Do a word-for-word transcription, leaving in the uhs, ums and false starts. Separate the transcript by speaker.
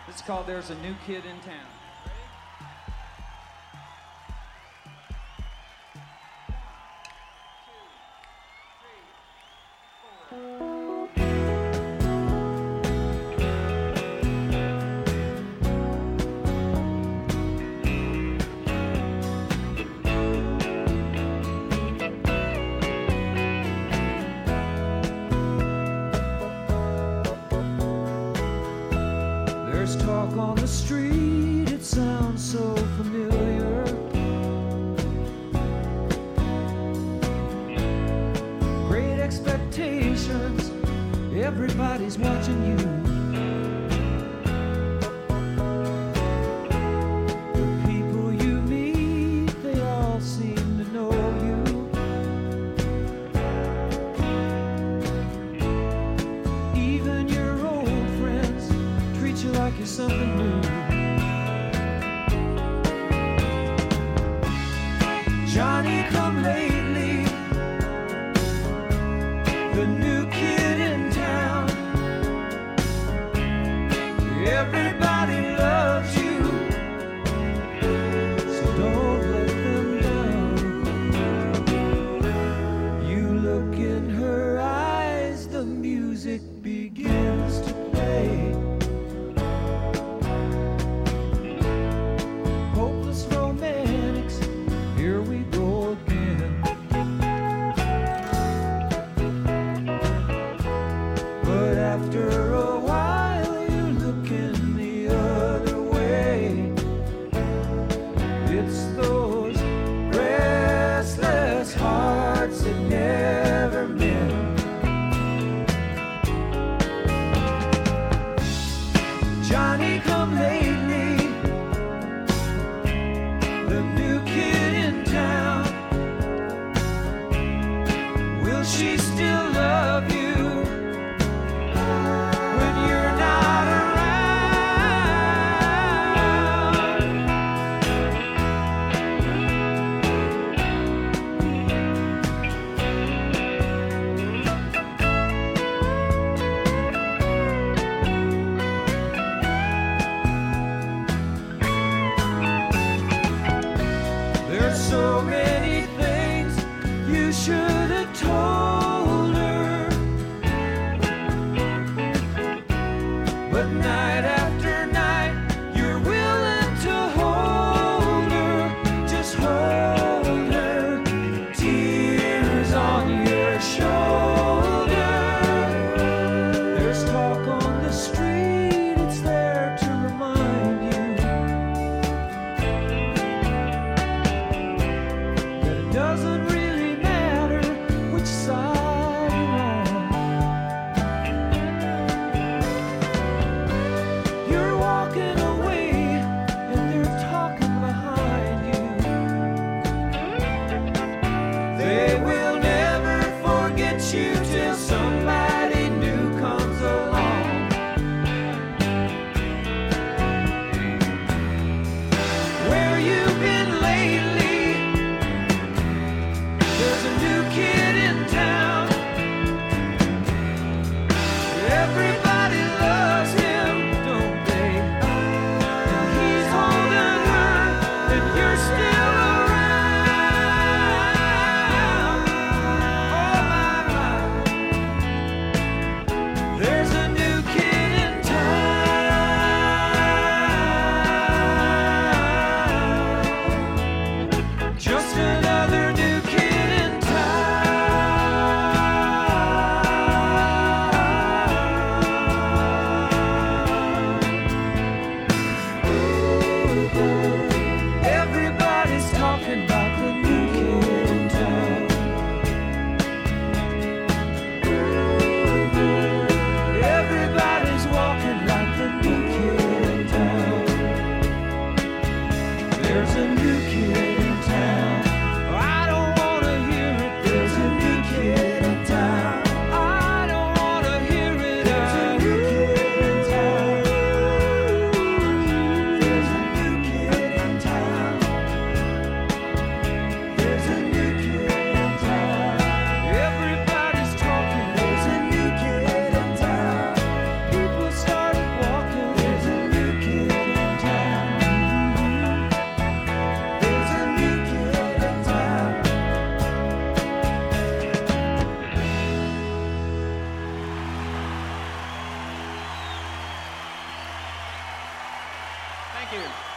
Speaker 1: It's called There's a New Kid in Town.
Speaker 2: There's talk on the street, it sounds so familiar. Great expectations, everybody's watching you. The people you meet, they all seem to know you. Even your old friends treat you like you're something new. Johnny come lately, the new kid in town. Everybody loves you, so don't let them down. You look in her eyes, the music begins to play. Hopeless romantics, here we go again. But after a while, you look in the other way. It's those restless hearts that never met. Johnny come lately, the new kid in town. Will she still love you when you're not around? There's so many things you should have told her, but night after night you're willing to hold her, just hold her, tears on your shoulder. There's talk on the street, it's there to remind you that it doesn't really matter which side you're on. You're walking away and they're talking behind you. They will never forget you till somebody new comes along. Where you been lately? There's a new kid in town. Everybody loves him, don't they? And he's holding her, and you're still around. Oh my, my. There's a new kid in town. Just another new kid in town. Everybody's talking about the new kid in town. Everybody's walking like the new kid in town. There's a new kid in town. I don't wanna hear it. There's a new kid in town. I don't wanna hear it. There's a new kid in town. There's a new kid in town. There's a new kid in town. Everybody's talking. There's a new kid in town. People started walking. There's a new
Speaker 1: you.